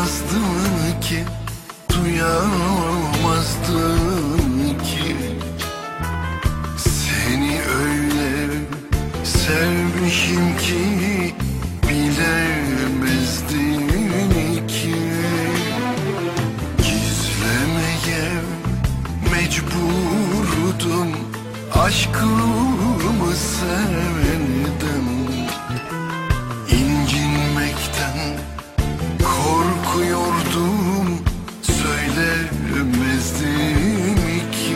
duymazdı ki, duyamazdı ki. Seni öyle sevmişim ki bilemezdin ki. Gizlemeye mecburdum aşkımı senden. İncinmekten korkuyordum, söylemezdim ki.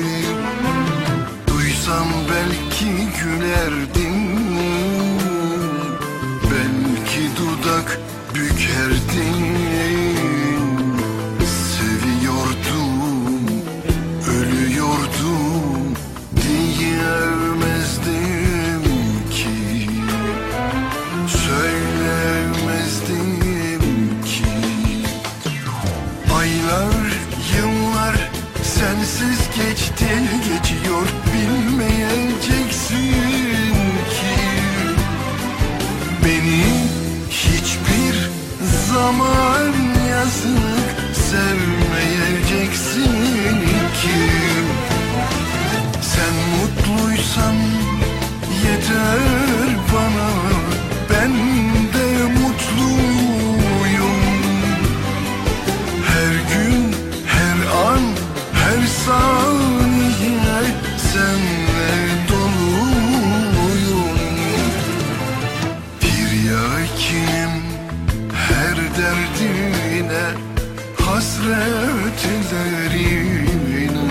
Duysam belki gülerdin, belki dudak bükerdin. Seviyordum, ölüyordum diyemezdim ki. Söylemezdim ki. Aylar, yıllar sensiz geçti, geçiyor, bilmeyeceksin ki. Beni hiçbir zaman yazık sevmeyeceksin ki. Sen mutluysan yeter bana, ben de mutluyum. Her gün, her an, her saniye senle doluyum. Tiryakim her derdine, hasretlerine.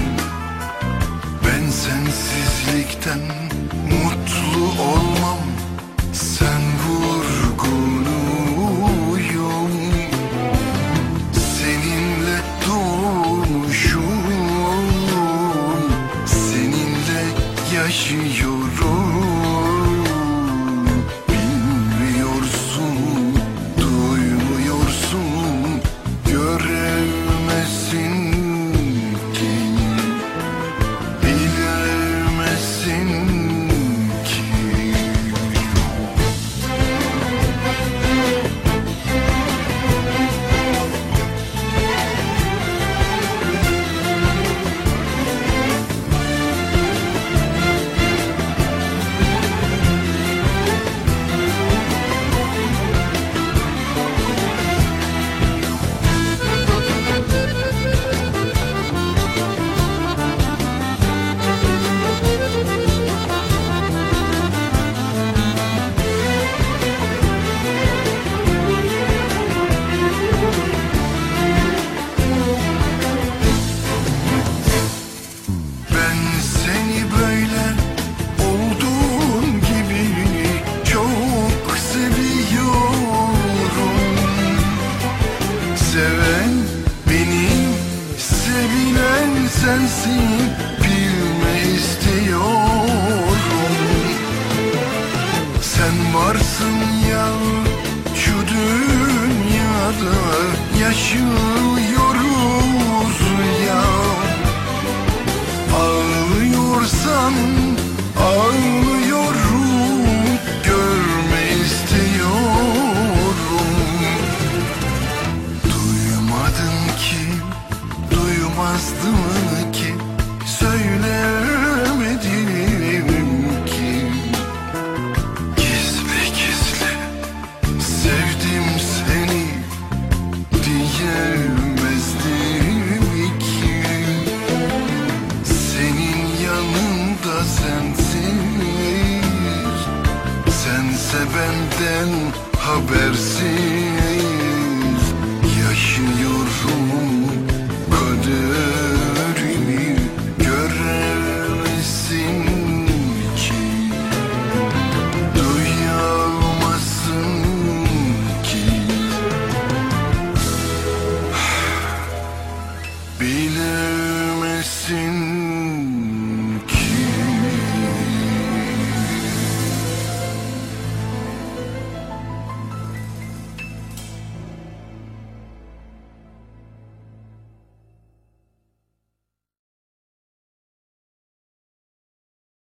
Ben sensizlikten mutlu olmam, sen vurgunuyum. Seninle doğmuşum, seninle yaşıyorum. Bilmiyorsun, duymuyorsun, göremezsin ki. Bilemezsin ki. Ben seni böyle olduğun gibi çok seviyorum. Seven benim, sevilen sensin, bilme istiyorum. Sen varsın ya şu dünyada, yaşıyoruz ya. Ağlıyorsan ağlıyorum, görme istiyorum. Duymadın ki, duymazdım